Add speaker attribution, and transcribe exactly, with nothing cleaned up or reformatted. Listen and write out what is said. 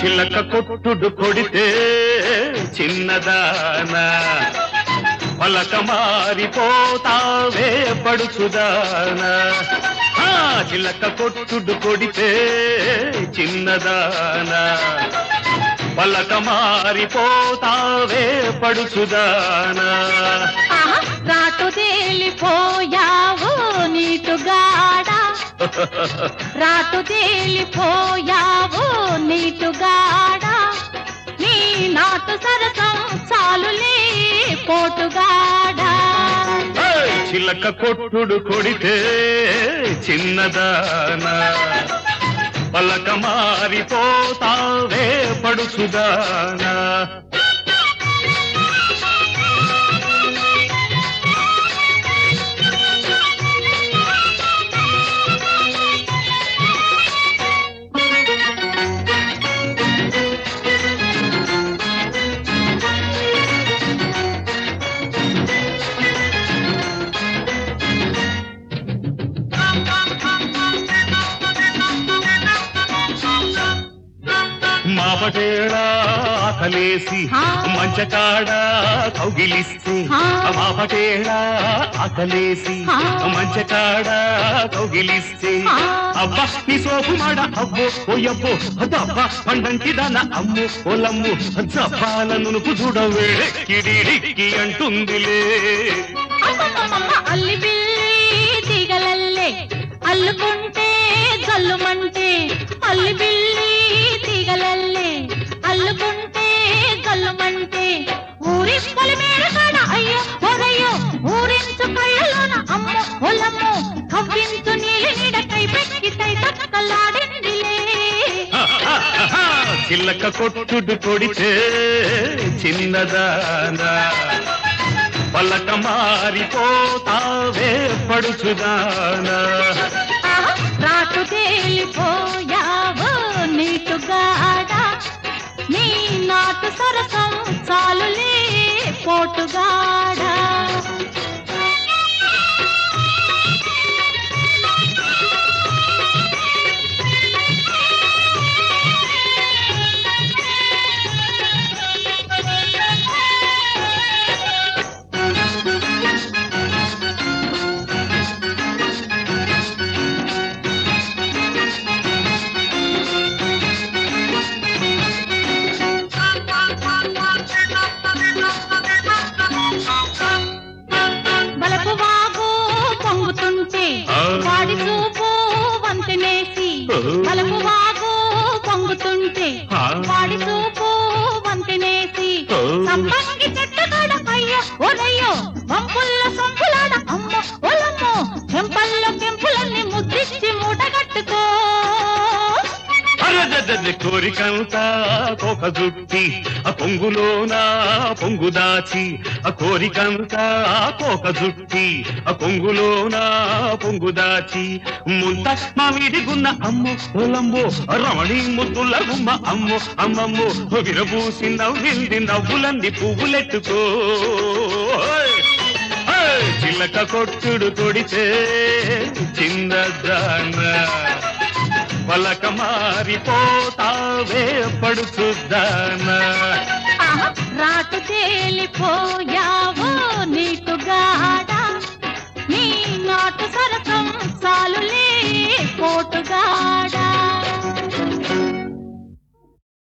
Speaker 1: చిలక కొట్టుడు కొడితే చిన్నదానా పలక మారిపోతావే పడుచుదానా చిలక కొట్టుడు కొడితే చిన్నదానా పలక మారిపోతావే పడుచుదానా
Speaker 2: రాటు తేలిపోయావు నీటుగాడా రాటు తేలిపోయావు నీటుగాడా నీ నాటు సరసం చాలులే పోటుగాడా
Speaker 1: చిలక కొట్టుడు కొడితే చిన్నదానా పలక మారిపోతావే పడుచుదానా మాపటేళా ఆకలేసి మంచకాడ కౌగిలిస్తే మాపటేళా ఆకలేసి మంచకాడ కౌగిలిస్తే అబ్బా నీ సోపు మాడ అబ్బో ఓయబ్బో అబ్బా పండంకి దాన అమ్ము పొలమ్ము జబ్బాల నునుపు చూడవే కిడిడిక్కి అంటుందిలే
Speaker 2: అల్లి బిల్లి తీగలల్లే అల్లుకుంటే జల్లుమంటే అల్లి బిల్లి తీగలల్లే అల్లుకుంటే జల్లుమంటే ఊరి పొలిమేర కాడ అయ్యో ఒరయ్యో ఊరించు కళ్ళలోన అమ్మ పొలమ్ము కవ్వించు నీలి నీడ కై పెక్కి తై తక్కలాడిందిలే
Speaker 1: చిల్లక కొట్టుడు కొడితే చిన్నదానా పలక మారిపోతావే పడుచుదానా
Speaker 2: రాటు తేలిపోయావు నీటుగాడా నీ నాటు సరసం చాలులే పోటుగాడా వాడి చూపు వంతెనేసి బలపు వాగు పొంగుతుంటే వాడి చూపు వంతెనేసి సంపంగి చెట్టు కాడ అయ్యో ఒరయ్యో వంపుల్లో సంపులాడ అమ్మ ఒలమ్మో చెంపల్లో కెంపులన్నీ ముద్దిచ్చి మూటగట్టుకో
Speaker 1: కోరికంతా కోక జుట్టి ఆ పొంగులోనా పొంగు దాచి ఆ కోరికంతా కోక జుట్టి ఆ పొంగులోనా పొంగు దాచి ముంత మామిడిగున్న అమ్మో పొలంబో రమణి ముద్దుల గుమ్మ అమ్మో అమ్మమ్మో విరబూసి నవ్వింది నవ్వులంది పువ్వులెట్టుకో చిలక కొట్టుడు కొడితే చిన్నదానా పలక మారిపోతావే పడుచుదానా
Speaker 2: రాటు తేలిపోయావు నీటుగాడా నీ నాటు సరసం చాలులే పోటుగాడా